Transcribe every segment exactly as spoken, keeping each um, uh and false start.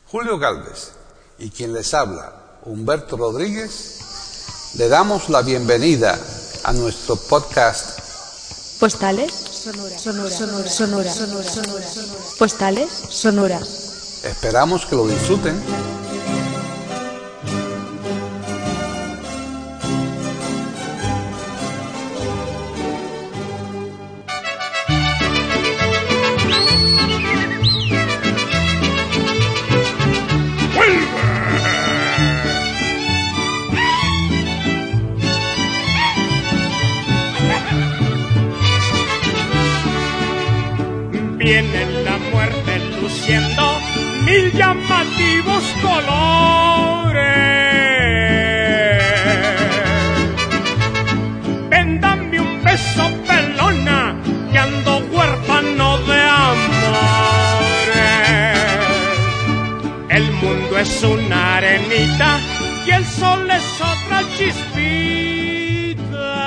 Julio Gálvez y quien les habla, Humberto Rodríguez, le damos la bienvenida a nuestro podcast Postales Sonora, Sonora, Sonora, Sonora, Sonora, Sonora, Postales Sonora. Esperamos que lo disfruten. Viene la muerte luciendo mil llamativos colores. Véndame un beso, pelona, que ando huérfano de amores. El mundo es una arenita y el sol es otra chispita.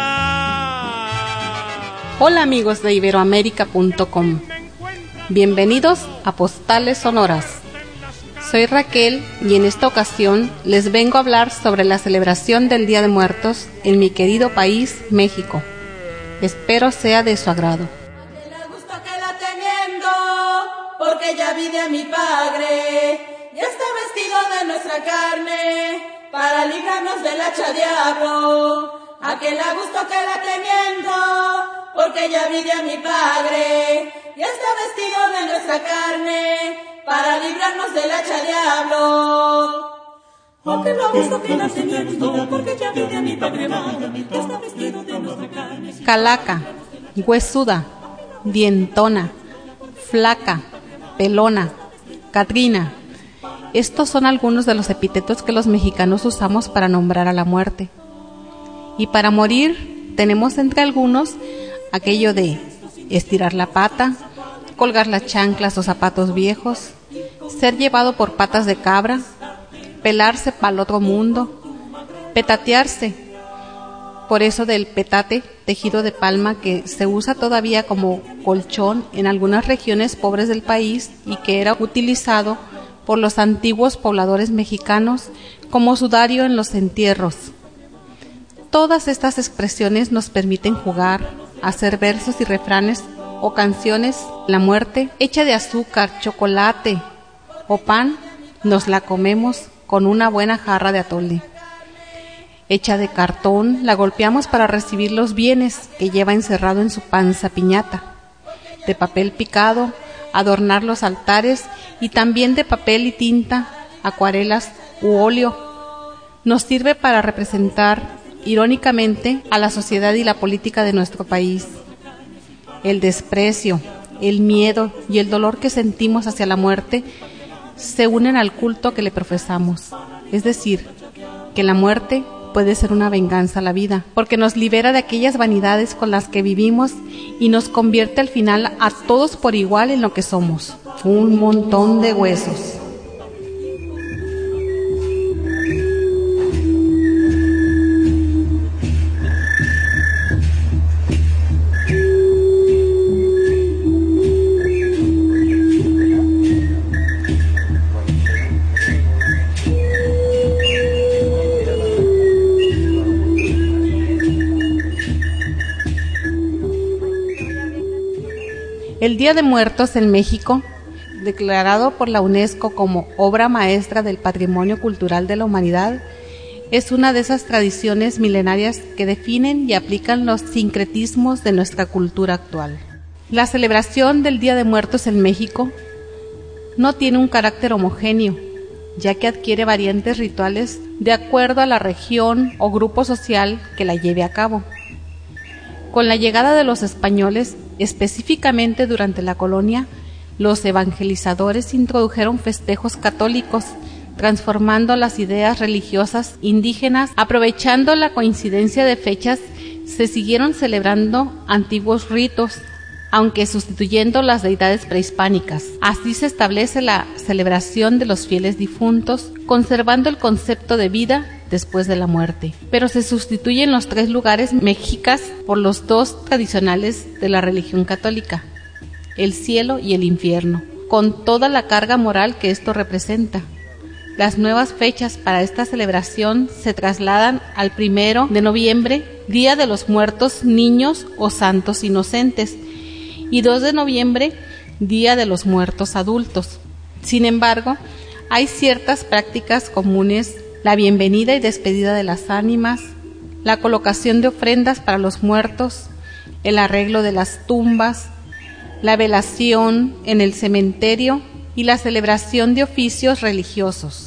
Hola amigos de iberoamérica punto com. Bienvenidos a Postales Sonoras. Soy Raquel y en esta ocasión les vengo a hablar sobre la celebración del Día de Muertos en mi querido país, México. Espero sea de su agrado. Le gusto que la teniendo, porque ya vi de mi padre, ya está vestido de nuestra carne, para librarnos del hacha diablo. A que le gusto que la teniendo, porque ya vi de mi padre, ya está vestido de nuestra carne, para librarnos del hacha diablo. A que le gusto que la teniendo, porque ya vi de mi padre, ya está vestido de nuestra carne. Calaca, huesuda, dientona, flaca, pelona, Catrina. Estos son algunos de los epítetos que los mexicanos usamos para nombrar a la muerte. Y para morir tenemos entre algunos aquello de estirar la pata, colgar las chanclas o zapatos viejos, ser llevado por patas de cabra, pelarse para el otro mundo, petatearse, por eso del petate, tejido de palma que se usa todavía como colchón en algunas regiones pobres del país y que era utilizado por los antiguos pobladores mexicanos como sudario en los entierros. Todas estas expresiones nos permiten jugar, hacer versos y refranes o canciones. La muerte, hecha de azúcar, chocolate o pan, nos la comemos con una buena jarra de atole. Hecha de cartón, la golpeamos para recibir los bienes que lleva encerrado en su panza piñata. De papel picado, adornar los altares y también de papel y tinta, acuarelas u óleo. Nos sirve para representar irónicamente a la sociedad y la política de nuestro país. El desprecio, el miedo y el dolor que sentimos hacia la muerte se unen al culto que le profesamos. Es decir, que la muerte puede ser una venganza a la vida, porque nos libera de aquellas vanidades con las que vivimos y nos convierte al final a todos por igual en lo que somos, un montón de huesos. El Día de Muertos en México, declarado por la UNESCO como obra maestra del patrimonio cultural de la humanidad, es una de esas tradiciones milenarias que definen y aplican los sincretismos de nuestra cultura actual. La celebración del Día de Muertos en México no tiene un carácter homogéneo, ya que adquiere variantes rituales de acuerdo a la región o grupo social que la lleve a cabo. Con la llegada de los españoles, específicamente durante la colonia, los evangelizadores introdujeron festejos católicos, transformando las ideas religiosas indígenas. Aprovechando la coincidencia de fechas, se siguieron celebrando antiguos ritos, aunque sustituyendo las deidades prehispánicas. Así se establece la celebración de los fieles difuntos, conservando el concepto de vida después de la muerte. Pero se sustituyen los tres lugares mexicas por los dos tradicionales de la religión católica, el cielo y el infierno, con toda la carga moral que esto representa. Las nuevas fechas para esta celebración se trasladan al primero de noviembre, Día de los Muertos Niños o Santos Inocentes, y dos de noviembre, Día de los Muertos Adultos. Sin embargo, hay ciertas prácticas comunes: la bienvenida y despedida de las ánimas, la colocación de ofrendas para los muertos, el arreglo de las tumbas, la velación en el cementerio y la celebración de oficios religiosos.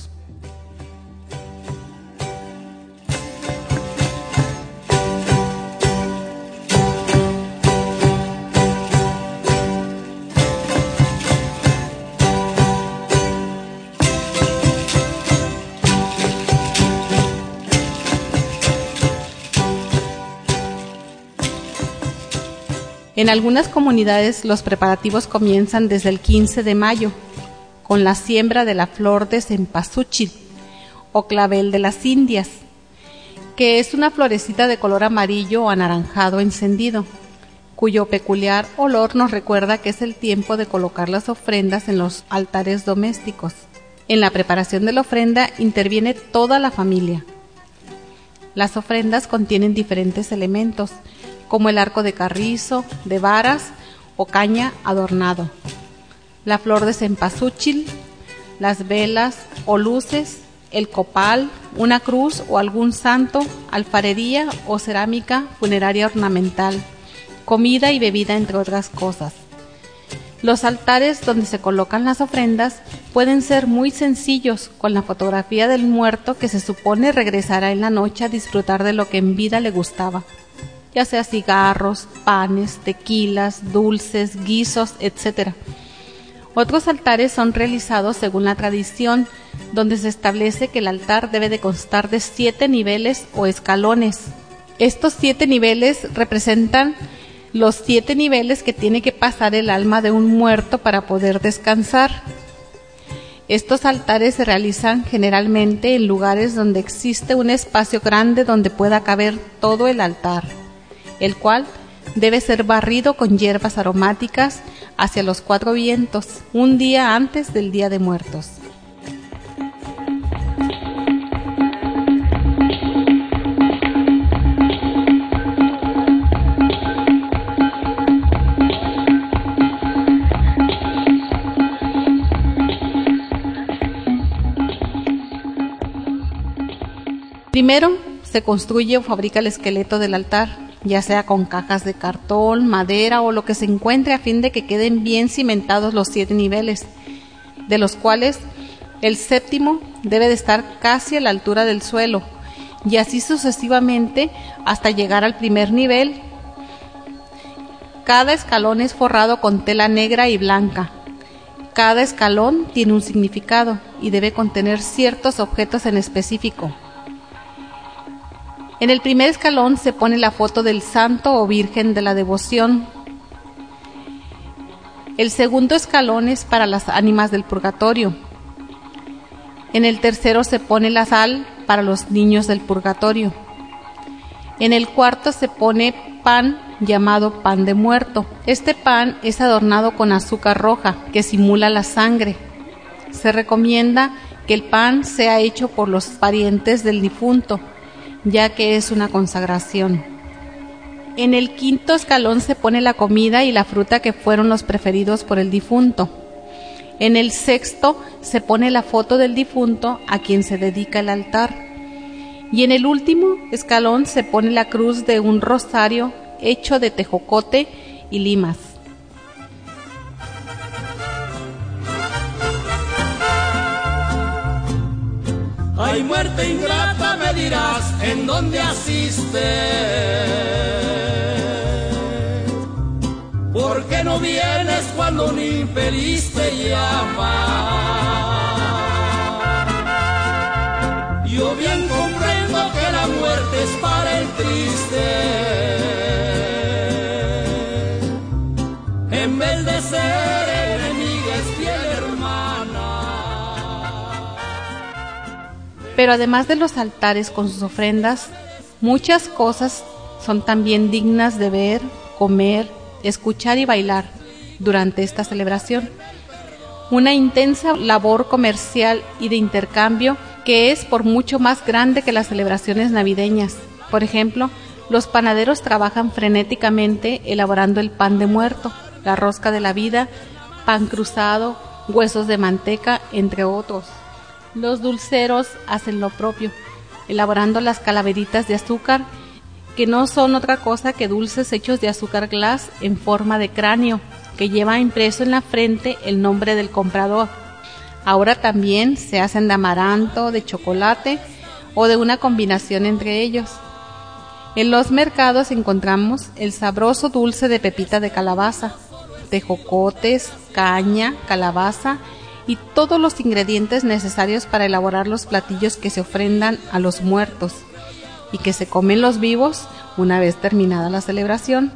En algunas comunidades los preparativos comienzan desde el quince de mayo, con la siembra de la flor de cempasúchil o clavel de las Indias, que es una florecita de color amarillo o anaranjado encendido, cuyo peculiar olor nos recuerda que es el tiempo de colocar las ofrendas en los altares domésticos. En la preparación de la ofrenda interviene toda la familia. Las ofrendas contienen diferentes elementos, como el arco de carrizo, de varas o caña adornado, la flor de cempasúchil, las velas o luces, el copal, una cruz o algún santo, alfarería o cerámica funeraria ornamental, comida y bebida, entre otras cosas. Los altares donde se colocan las ofrendas pueden ser muy sencillos, con la fotografía del muerto que se supone regresará en la noche a disfrutar de lo que en vida le gustaba, ya sea cigarros, panes, tequilas, dulces, guisos, etcétera. Otros altares son realizados según la tradición, donde se establece que el altar debe de constar de siete niveles o escalones. Estos siete niveles representan los siete niveles que tiene que pasar el alma de un muerto para poder descansar. Estos altares se realizan generalmente en lugares donde existe un espacio grande donde pueda caber todo el altar, el cual debe ser barrido con hierbas aromáticas hacia los cuatro vientos, un día antes del Día de Muertos. Primero se construye o fabrica el esqueleto del altar, ya sea con cajas de cartón, madera o lo que se encuentre, a fin de que queden bien cimentados los siete niveles, de los cuales el séptimo debe de estar casi a la altura del suelo, y así sucesivamente hasta llegar al primer nivel. Cada escalón es forrado con tela negra y blanca. Cada escalón tiene un significado y debe contener ciertos objetos en específico. En el primer escalón se pone la foto del santo o virgen de la devoción. El segundo escalón es para las ánimas del purgatorio. En el tercero se pone la sal para los niños del purgatorio. En el cuarto se pone pan llamado pan de muerto. Este pan es adornado con azúcar roja que simula la sangre. Se recomienda que el pan sea hecho por los parientes del difunto, ya que es una consagración. En el quinto escalón se pone la comida y la fruta que fueron los preferidos por el difunto. En el sexto se pone la foto del difunto a quien se dedica el altar. Y en el último escalón se pone la cruz de un rosario hecho de tejocote y limas. Ay, muerte ingrata, me dirás en dónde asistes. ¿Por qué no vienes cuando un infeliz te llama? Yo bien comprendo que la muerte es para el triste. En vez de ser enemiga es fiel hermana. Pero además de los altares con sus ofrendas, muchas cosas son también dignas de ver, comer, escuchar y bailar durante esta celebración. una intensa labor comercial y de intercambio que es por mucho más grande que las celebraciones navideñas. Por ejemplo, los panaderos trabajan frenéticamente elaborando el pan de muerto, la rosca de la vida, pan cruzado, huesos de manteca, entre otros. Los dulceros hacen lo propio, elaborando las calaveritas de azúcar, que no son otra cosa que dulces hechos de azúcar glass en forma de cráneo, que lleva impreso en la frente el nombre del comprador. Ahora también se hacen de amaranto, de chocolate o de una combinación entre ellos. En los mercados encontramos el sabroso dulce de pepita de calabaza, tejocotes, caña, calabaza y todos los ingredientes necesarios para elaborar los platillos que se ofrendan a los muertos y que se comen los vivos una vez terminada la celebración.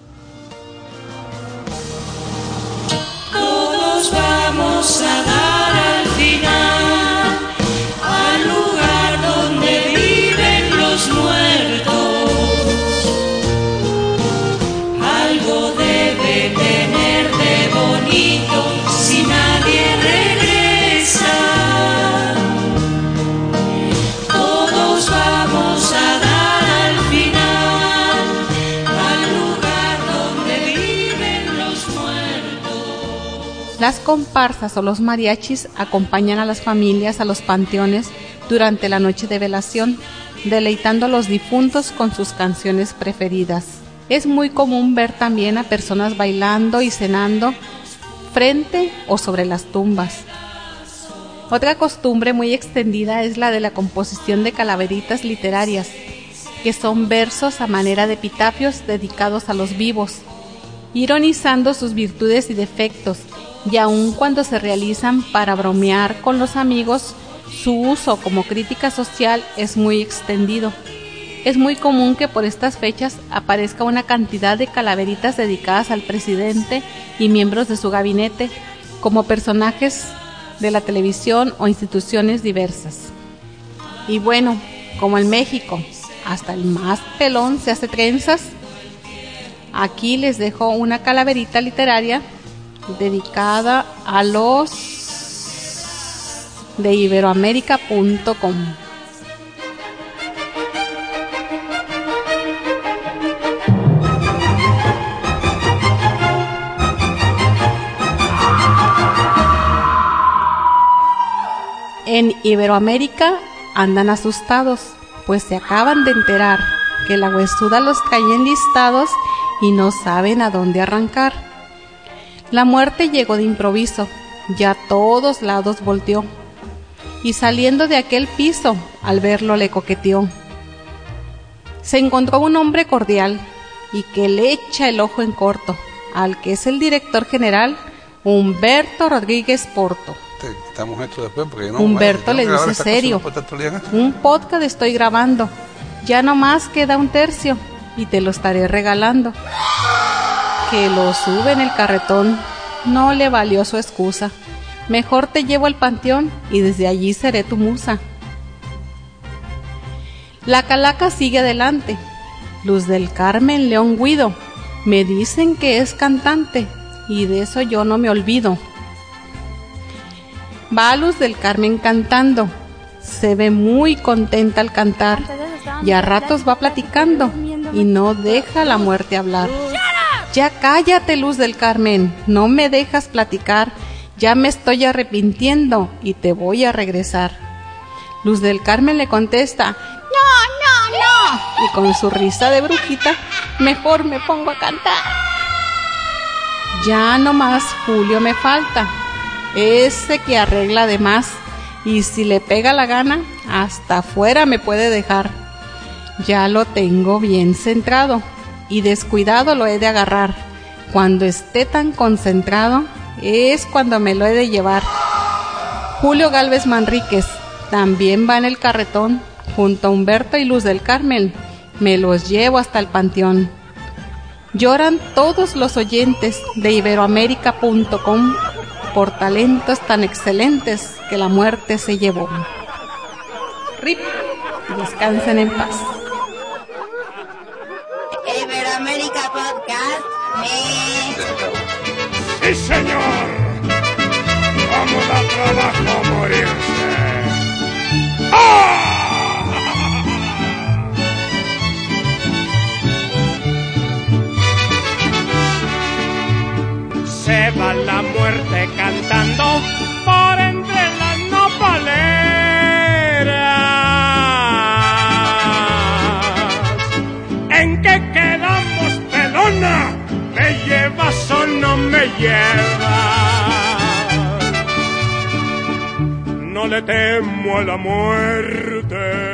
Todos vamos a dar al final al lugar donde viven los muertos. Algo debe tener de bonito si nadie regresa. Todos vamos a dar al final al lugar donde viven los muertos. Las comparsas o los mariachis acompañan a las familias a los panteones durante la noche de velación, deleitando a los difuntos con sus canciones preferidas. Es muy común ver también a personas bailando y cenando frente o sobre las tumbas. Otra costumbre muy extendida es la de la composición de calaveritas literarias, que son versos a manera de epitafios dedicados a los vivos, ironizando sus virtudes y defectos, y aun cuando se realizan para bromear con los amigos, su uso como crítica social es muy extendido. Es muy común que por estas fechas aparezca una cantidad de calaveritas dedicadas al presidente y miembros de su gabinete, como personajes de la televisión o instituciones diversas. Y bueno, como en México, hasta el más pelón se hace trenzas, aquí les dejo una calaverita literaria dedicada a los de iberoamérica punto com. En Iberoamérica andan asustados, pues se acaban de enterar que la huesuda los trae enlistados y no saben a dónde arrancar. La muerte llegó de improviso, ya a todos lados volteó, y saliendo de aquel piso, al verlo le coqueteó. Se encontró un hombre cordial, y que le echa el ojo en corto, al que es el director general, Humberto Rodríguez Porto. Te quitamos esto después porque yo no, Humberto vaya, le dice serio, un podcast estoy grabando, ya nomás queda un tercio y te lo estaré regalando. Que lo sube en el carretón, no le valió su excusa, mejor te llevo al panteón y desde allí seré tu musa. La calaca sigue adelante, Luz del Carmen León Guido, me dicen que es cantante y de eso yo no me olvido. Va Luz del Carmen cantando, se ve muy contenta al cantar y a ratos va platicando y no deja la muerte hablar. Ya cállate, Luz del Carmen, no me dejas platicar, ya me estoy arrepintiendo y te voy a regresar. Luz del Carmen le contesta, no, no, no, y con su risa de brujita, mejor me pongo a cantar. Ya nomás Julio me falta, ese que arregla de más, y si le pega la gana, hasta afuera me puede dejar. Ya lo tengo bien centrado, y descuidado lo he de agarrar. Cuando esté tan concentrado, es cuando me lo he de llevar. Julio Gálvez Manríquez también va en el carretón, junto a Humberto y Luz del Carmen, me los llevo hasta el panteón. Lloran todos los oyentes de iberoamérica punto com por talentos tan excelentes que la muerte se llevó. Rip, descansen en paz. Iberoamérica Podcast. Eh. ¡Sí, señor! trabajo morirse. ¡Ah! Se va la muerte cantando por entre las nopaleras. ¿En qué quedamos, pelona? ¿Me llevas o no me llevas? No le temo a la muerte.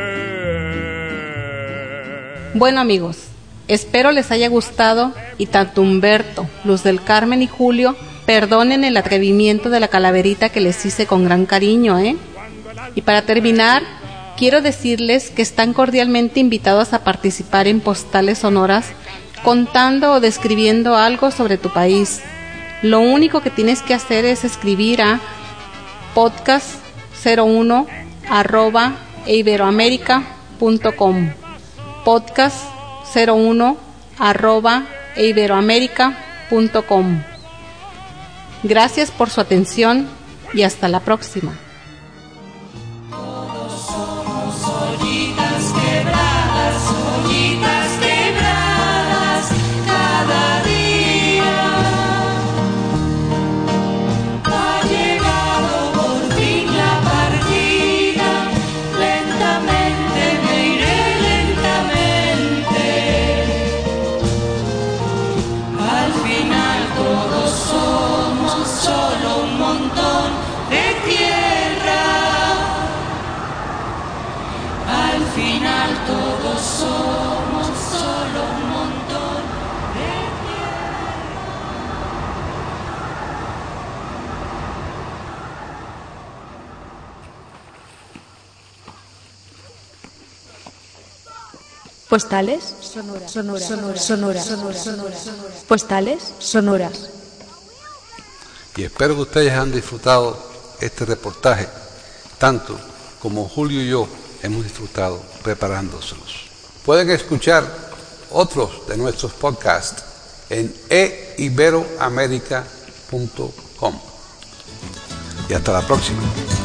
Bueno, amigos, espero les haya gustado y tanto Humberto, Luz del Carmen y Julio perdonen el atrevimiento de la calaverita que les hice con gran cariño, ¿eh? Y para terminar, quiero decirles que están cordialmente invitados a participar en postales sonoras contando o describiendo algo sobre tu país. Lo único que tienes que hacer es escribir a podcast cero uno arroba iberoamerica punto com podcast cero uno arroba iberoamerica punto com. Gracias por su atención y hasta la próxima. Postales sonoras, sonoras, sonoras, sonoras, sonoras, sonoras, postales sonoras. Y espero que ustedes han disfrutado este reportaje, tanto como Julio y yo hemos disfrutado preparándoselos. Pueden escuchar otros de nuestros podcasts en e iberoamerica punto com. Y hasta la próxima.